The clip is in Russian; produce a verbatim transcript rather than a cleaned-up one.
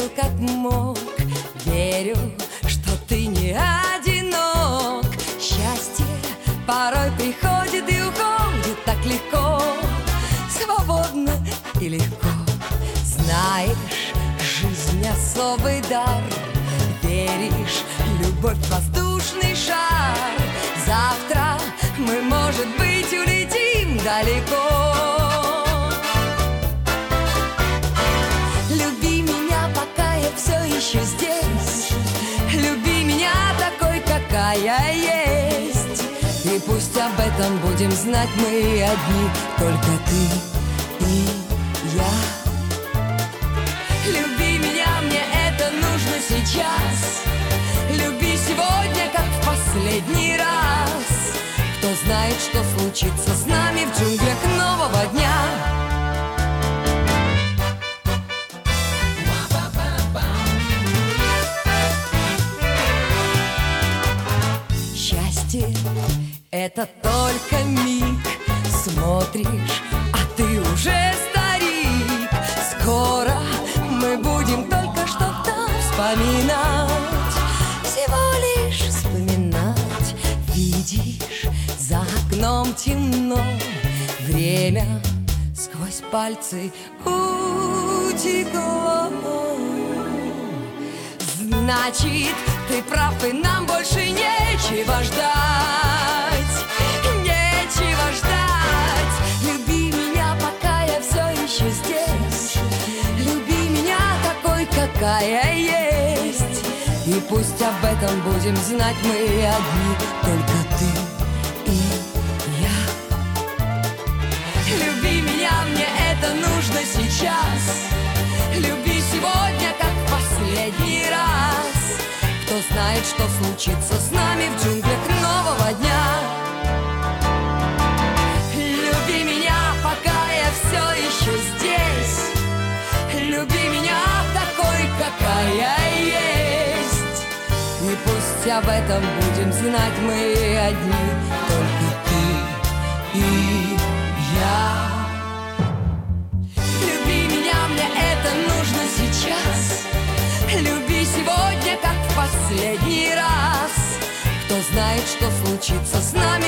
верил как мог, верю, что ты не одинок. Счастье порой приходит и уходит так легко, свободно и легко. Знаешь, жизнь особый дар, веришь, любовь воздушный шар. Завтра мы, может быть, улетим далеко. Люби меня, пока я все еще здесь. Люби меня такой, какая есть. И пусть об этом будем знать мы одни, только ты и я. Люби меня, мне это нужно сейчас. Люби сегодня, как в последний раз. Кто знает, что случится с нами в джунглях нового дня. Счастье — это только миг. Смотришь, а ты уже старик. Скоро мы будем только что-то вспоминать. Всего лишь вспоминать. Видишь, за окном темно. Время сквозь пальцы утекло. Значит, ты прав, и нам больше нечего ждать. Нечего ждать. Люби меня, пока я все еще здесь. Люби меня такой, какая есть. И пусть об этом будем знать мы одни, только ты и я. Люби меня, мне это нужно сейчас. Люби сегодня, как в последний раз. Кто знает, что случится с нами в джунглях нового дня. Люби меня, пока я все еще здесь. Люби меня такой, какая есть. И пусть об этом будем знать мы одни, только ты и я. Сейчас. Люби сегодня, как в последний раз. Кто знает, что случится с нами